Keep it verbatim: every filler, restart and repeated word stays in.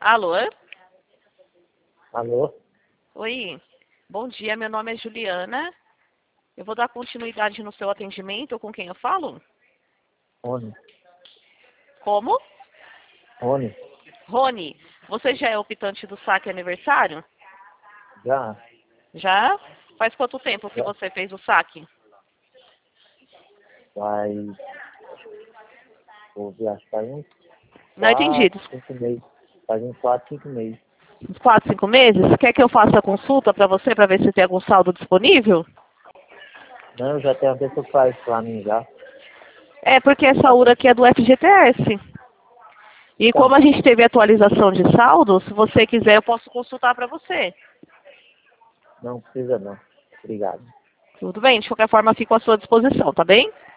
Alô? Alô? Oi. Bom dia, meu nome é Juliana. Eu vou dar continuidade no seu atendimento. Com quem eu falo? Rony. Como? Rony? Rony. Você já é optante do saque aniversário? Já? Já? Faz quanto tempo que Já. você fez o saque? Faz... Vou ver, acho que faz uns Não entendi. quatro, cinco meses. Faz uns quatro, cinco meses. Uns quatro, cinco meses? Quer que eu faça a consulta para você, para ver se tem algum saldo disponível? Não, já tem uma pessoa que faz pra mim já. É, porque essa U R A aqui é do F G T S. E Tá. como a gente teve atualização de saldo, se você quiser, eu posso consultar para você. Não precisa não. Obrigado. Tudo bem? De qualquer forma, fico à sua disposição, tá bem?